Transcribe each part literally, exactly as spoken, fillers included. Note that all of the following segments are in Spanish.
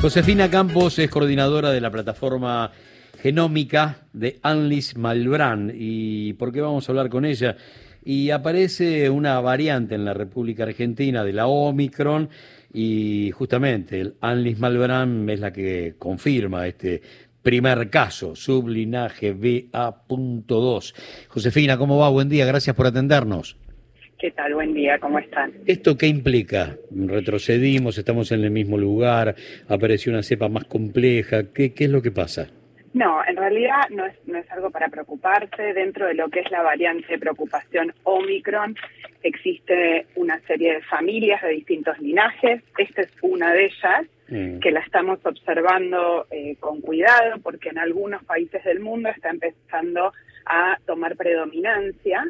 Josefina Campos es coordinadora de la plataforma genómica de Anlis Malbrán. ¿Y por qué vamos a hablar con ella? Y aparece una variante en la República Argentina de la Omicron y justamente el Anlis Malbrán es la que confirma este primer caso, sublinaje B A punto dos. Josefina, ¿cómo va? Buen día, gracias por atendernos. ¿Qué tal? Buen día, ¿cómo están? ¿Esto qué implica? ¿Retrocedimos? ¿Estamos en el mismo lugar? ¿Apareció una cepa más compleja? ¿Qué, qué es lo que pasa? No, en realidad no es, no es algo para preocuparse. Dentro de lo que es la variante de preocupación Omicron, existe una serie de familias de distintos linajes. Esta es una de ellas, mm. que la estamos observando eh, con cuidado, porque en algunos países del mundo está empezando a tomar predominancia,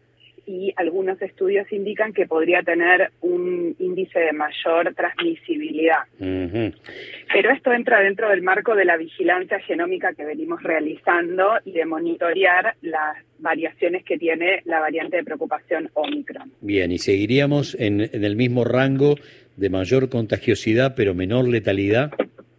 y algunos estudios indican que podría tener un índice de mayor transmisibilidad. Uh-huh. Pero esto entra dentro del marco de la vigilancia genómica que venimos realizando y de monitorear las variaciones que tiene la variante de preocupación Omicron. Bien, y seguiríamos en, en el mismo rango de mayor contagiosidad pero menor letalidad.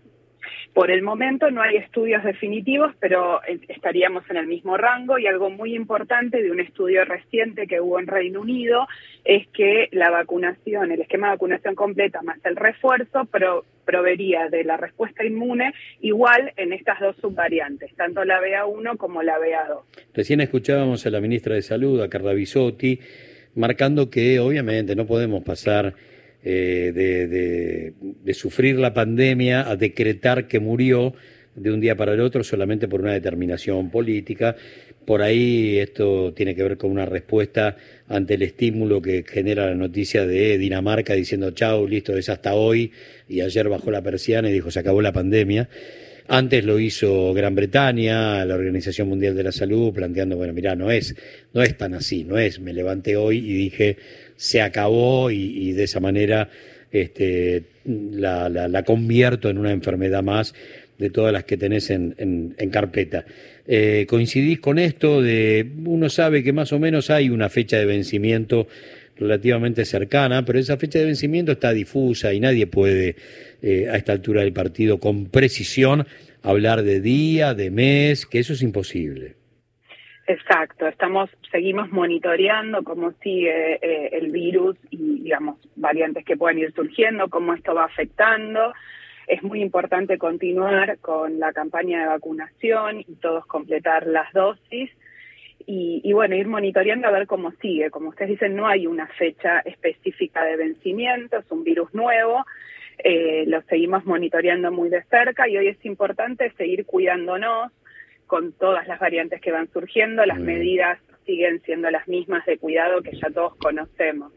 Por el momento no hay estudios definitivos, pero estaríamos en el mismo rango, y algo muy importante de un estudio reciente que hubo en Reino Unido es que la vacunación, el esquema de vacunación completa más el refuerzo pro, proveería de la respuesta inmune igual en estas dos subvariantes, tanto la B A uno como la B A dos. Recién escuchábamos a la ministra de Salud, a Carla Bisotti, marcando que obviamente no podemos pasar Eh, de, de, de sufrir la pandemia a decretar que murió de un día para el otro solamente por una determinación política. Por ahí esto tiene que ver con una respuesta ante el estímulo que genera la noticia de Dinamarca diciendo chau, listo, es hasta hoy, y ayer bajó la persiana y dijo se acabó la pandemia. Antes lo hizo Gran Bretaña, la Organización Mundial de la Salud, planteando, bueno, mirá, no es, no es tan así, no es, me levanté hoy y dije, se acabó y, y de esa manera este, la, la, la convierto en una enfermedad más de todas las que tenés en, en, en carpeta. Eh, ¿Coincidís con esto de, uno sabe que más o menos hay una fecha de vencimiento relativamente cercana, pero esa fecha de vencimiento está difusa y nadie puede eh, a esta altura del partido con precisión hablar de día, de mes, que eso es imposible? Exacto, estamos, seguimos monitoreando cómo sigue eh, el virus y, digamos, variantes que pueden ir surgiendo, cómo esto va afectando. Es muy importante continuar con la campaña de vacunación y todos completar las dosis. Y, y bueno, ir monitoreando a ver cómo sigue. Como ustedes dicen, no hay una fecha específica de vencimiento, es un virus nuevo, eh, lo seguimos monitoreando muy de cerca, y hoy es importante seguir cuidándonos con todas las variantes que van surgiendo. Las medidas siguen siendo las mismas de cuidado que ya todos conocemos.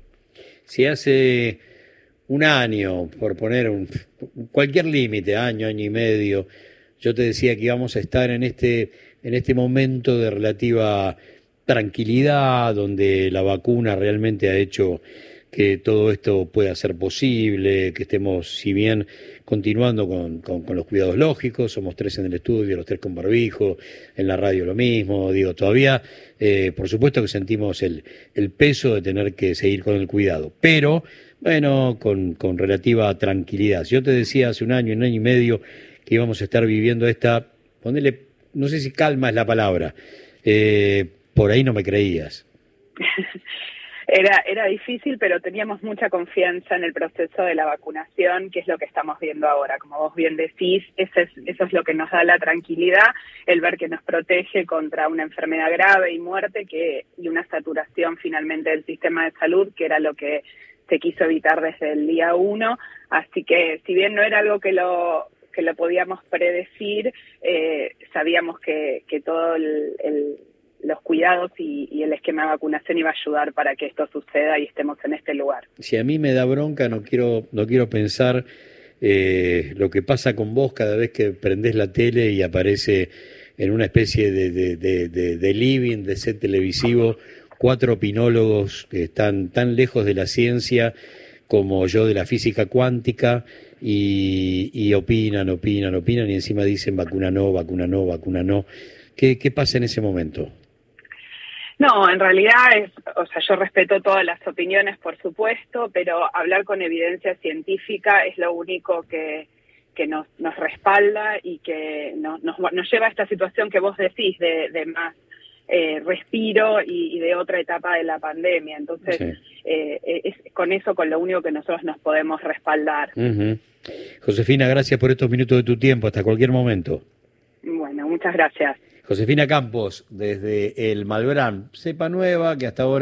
Si hace un año, por poner un, cualquier límite, año, año y medio, yo te decía que íbamos a estar en este, en este momento de relativa tranquilidad, donde la vacuna realmente ha hecho que todo esto pueda ser posible, que estemos, si bien continuando con, con, con los cuidados lógicos, somos tres en el estudio, los tres con barbijo, en la radio lo mismo, digo, todavía, eh, por supuesto que sentimos el, el peso de tener que seguir con el cuidado, pero, bueno, con, con relativa tranquilidad. Yo te decía hace un año, un año y medio, que íbamos a estar viviendo esta, ponele, no sé si calma es la palabra, eh, por ahí no me creías. Era, era difícil, pero teníamos mucha confianza en el proceso de la vacunación, que es lo que estamos viendo ahora. Como vos bien decís, eso es, eso es lo que nos da la tranquilidad, el ver que nos protege contra una enfermedad grave y muerte, que, y una saturación finalmente del sistema de salud, que era lo que se quiso evitar desde el día uno. Así que, si bien no era algo que lo que lo podíamos predecir, eh, sabíamos que, que todo el, el los cuidados y, y el esquema de vacunación iba a ayudar para que esto suceda y estemos en este lugar. Si a mí me da bronca, no quiero, no quiero pensar eh, lo que pasa con vos cada vez que prendés la tele y aparece en una especie de, de, de, de, de living, de set televisivo, cuatro opinólogos que están tan lejos de la ciencia como yo de la física cuántica y, y opinan, opinan, opinan y encima dicen vacuna no, vacuna no, vacuna no. ¿Qué, qué pasa en ese momento? No, en realidad es, o sea, yo respeto todas las opiniones, por supuesto, pero hablar con evidencia científica es lo único que, que nos, nos respalda y que nos, nos, nos lleva a esta situación que vos decís de, de más eh, respiro y, y de otra etapa de la pandemia. Entonces, sí. eh, es con eso con lo único que nosotros nos podemos respaldar. Uh-huh. Josefina, gracias por estos minutos de tu tiempo. Hasta cualquier momento. Bueno, muchas gracias. Josefina Campos, desde el Malbrán, cepa nueva que hasta ahora